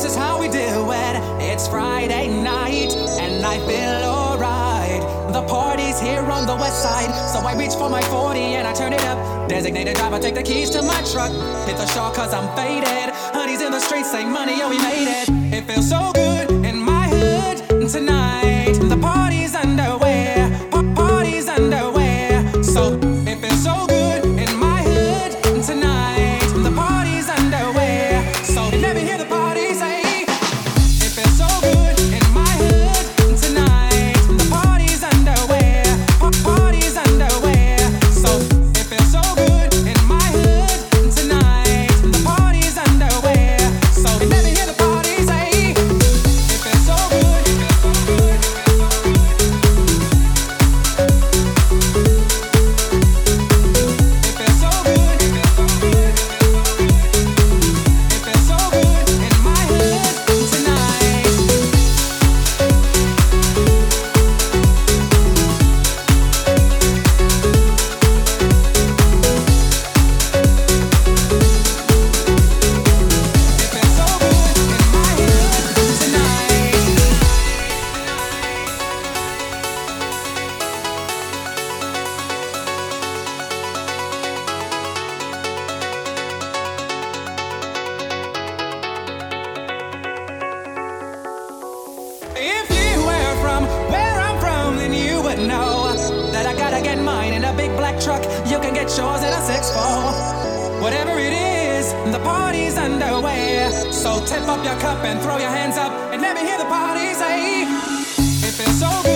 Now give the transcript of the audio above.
this is how we do it. It's Friday night, and I feel alright. The party's here on the west side, so I reach for my 40 and I turn it up. Designated driver, take the keys to my truck. Hit the shore cause I'm faded. Honey's in the streets, say money, oh we made it. It feels so good in my hood tonight. The party's underway, party's underway. So it feels so good in my hood tonight. The party's underway. So you never hear the party say. It feels so good in my hood tonight. The party's underway, party's underway. So it feels so good in my hood tonight. The party's underway. So you never hear the party say. It feels so good. It feels so good. It feels so good in my hood tonight. It feels so good in my hood tonight. If you were from where I'm from, then you would know that I gotta get mine in a big black truck. You can get yours in a 6'4". Whatever it is, the party's underway. So tip up your cup and throw your hands up and let me hear the party say. It feels so good.